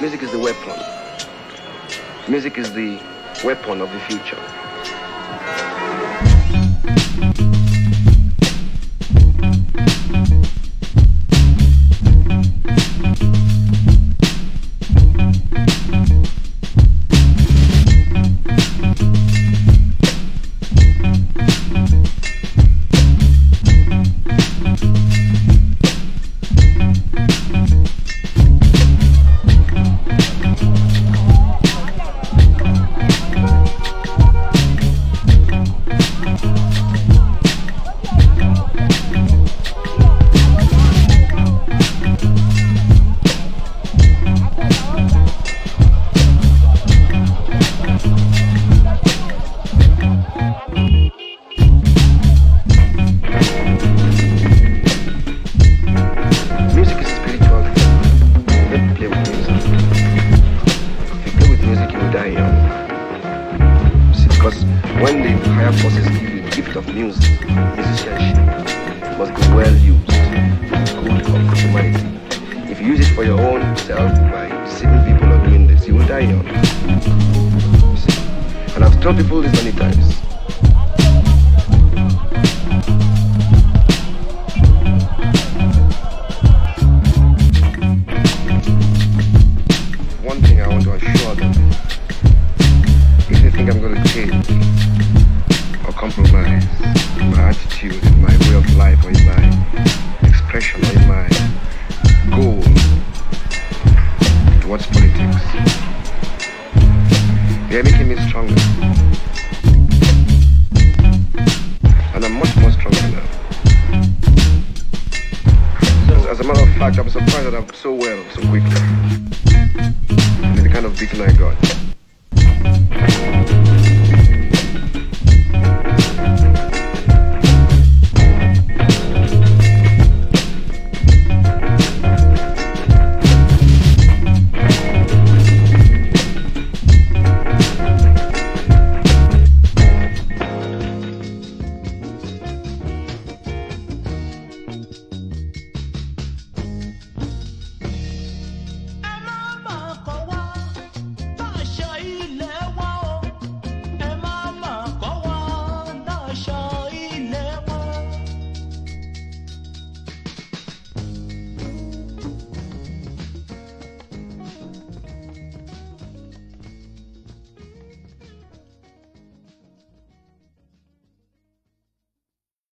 Music is the weapon. Music is the weapon of the future. Because when the higher forces give you the gift of music, musicianship must be well used, good of humanity. If you use it for your own self by deceiving people or doing this, you will die young. You see? And I've told people this many times. One thing I want to assure them, if they think I'm going to change or compromise my attitude, in my way of life, or in my expression, or in my goal towards politics, they are making me stronger. And I'm much more stronger now. As a matter of fact, I'm surprised that I'm so well so quickly. And the kind of beating I got.